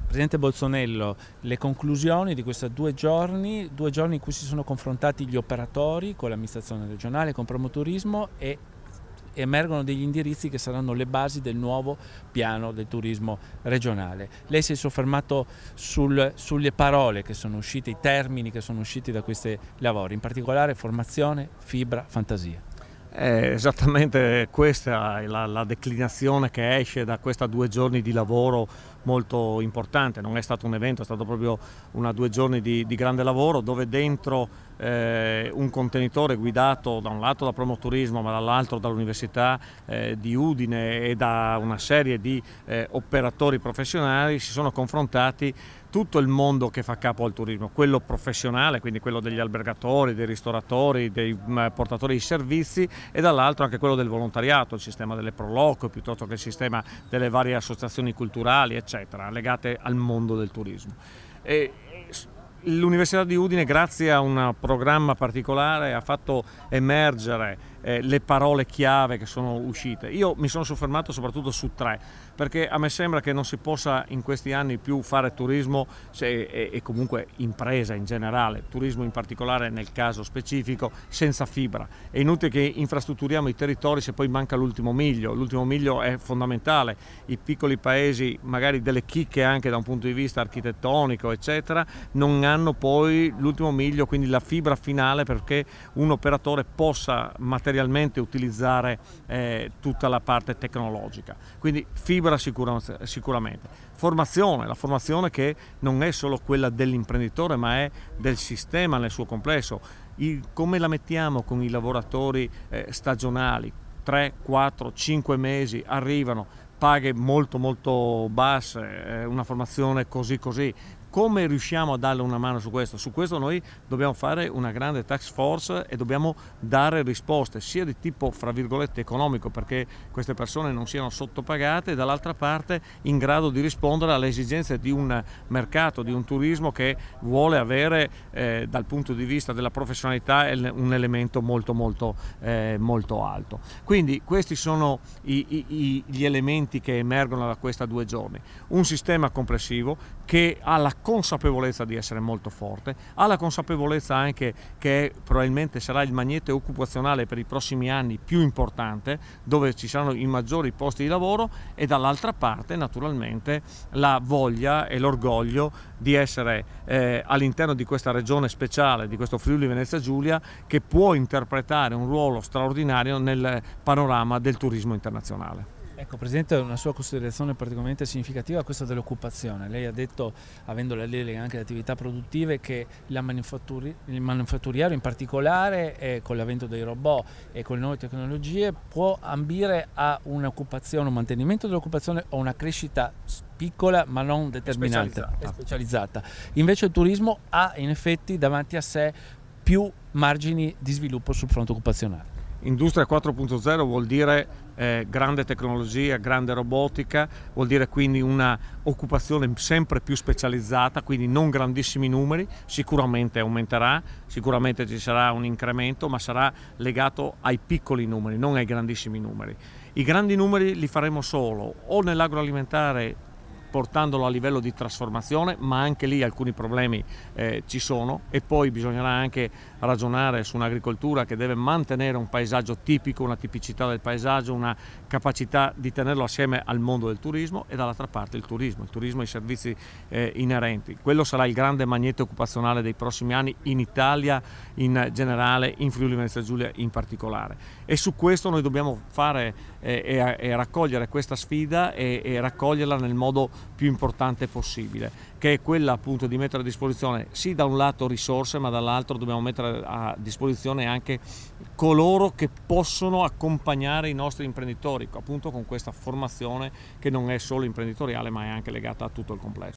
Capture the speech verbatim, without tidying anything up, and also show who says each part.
Speaker 1: Presidente Bolsonello, le conclusioni di questi due giorni, due giorni in cui si sono confrontati gli operatori con l'amministrazione regionale, con Promoturismo, e emergono degli indirizzi che saranno le basi del nuovo piano del turismo regionale. Lei si è soffermato sul, sulle parole che sono uscite, i termini che sono usciti da questi lavori, in particolare formazione, fibra, fantasia.
Speaker 2: È esattamente questa è la, la declinazione che esce da questi due giorni di lavoro molto importante. Non è stato un evento, è stato proprio una due giorni di, di grande lavoro, dove dentro eh, un contenitore guidato da un lato da Promoturismo ma dall'altro dall'Università eh, di Udine e da una serie di eh, operatori professionali si sono confrontati tutto il mondo che fa capo al turismo, quello professionale, quindi quello degli albergatori, dei ristoratori, dei portatori di servizi, e dall'altro anche quello del volontariato, il sistema delle proloquio piuttosto che il sistema delle varie associazioni culturali eccetera legate al mondo del turismo. L'Università di Udine, grazie a un programma particolare, ha fatto emergere eh, le parole chiave che sono uscite. Io mi sono soffermato soprattutto su tre, perché a me sembra che non si possa in questi anni più fare turismo se, e, e comunque impresa in generale, turismo in particolare nel caso specifico, senza fibra. È inutile che infrastrutturiamo i territori se poi manca l'ultimo miglio. L'ultimo miglio è fondamentale. I piccoli paesi, magari delle chicche anche da un punto di vista architettonico eccetera, non hanno poi l'ultimo miglio, quindi la fibra finale, perché un operatore possa materialmente utilizzare eh, tutta la parte tecnologica. Quindi fibra sicur- sicuramente. Formazione, la formazione che non è solo quella dell'imprenditore ma è del sistema nel suo complesso. Il, come la mettiamo con i lavoratori eh, stagionali? tre, quattro, cinque mesi, arrivano, paghe molto molto basse, eh, una formazione così così. Come riusciamo a darle una mano su questo? Su questo noi dobbiamo fare una grande task force e dobbiamo dare risposte sia di tipo fra virgolette economico, perché queste persone non siano sottopagate, e dall'altra parte in grado di rispondere alle esigenze di un mercato, di un turismo che vuole avere eh, dal punto di vista della professionalità un elemento molto molto eh, molto alto. Quindi questi sono i, i, gli elementi che emergono da questi due giorni. Un sistema complessivo che ha la consapevolezza di essere molto forte, ha la consapevolezza anche che probabilmente sarà il magneto occupazionale per i prossimi anni più importante, dove ci saranno i maggiori posti di lavoro, e dall'altra parte naturalmente la voglia e l'orgoglio di essere eh, all'interno di questa regione speciale, di questo Friuli Venezia Giulia, che può interpretare un ruolo straordinario nel panorama del turismo internazionale.
Speaker 1: Ecco, Presidente, una sua considerazione particolarmente significativa è questa dell'occupazione. Lei ha detto, avendo la delega anche le attività produttive, che la manifatturi il manifatturiero in particolare, eh, con l'avvento dei robot e con le nuove tecnologie, può ambire a un'occupazione, un mantenimento dell'occupazione o una crescita piccola ma non determinante e specializzata. Invece il turismo ha in effetti davanti a sé più margini di sviluppo sul fronte occupazionale.
Speaker 2: Industria quattro punto zero vuol dire eh, grande tecnologia, grande robotica, vuol dire quindi una occupazione sempre più specializzata, quindi non grandissimi numeri, sicuramente aumenterà, sicuramente ci sarà un incremento, ma sarà legato ai piccoli numeri, non ai grandissimi numeri. I grandi numeri li faremo solo o nell'agroalimentare, portandolo a livello di trasformazione, ma anche lì alcuni problemi eh, ci sono, e poi bisognerà anche ragionare su un'agricoltura che deve mantenere un paesaggio tipico, una tipicità del paesaggio, una capacità di tenerlo assieme al mondo del turismo, e dall'altra parte il turismo, il turismo e i servizi eh, inerenti. Quello sarà il grande magneto occupazionale dei prossimi anni in Italia in generale, in Friuli Venezia Giulia in particolare, e su questo noi dobbiamo fare eh, e, e raccogliere questa sfida e, e raccoglierla nel modo più importante possibile, che è quella appunto di mettere a disposizione sì da un lato risorse, ma dall'altro dobbiamo mettere a disposizione anche coloro che possono accompagnare i nostri imprenditori, appunto con questa formazione che non è solo imprenditoriale ma è anche legata a tutto il complesso.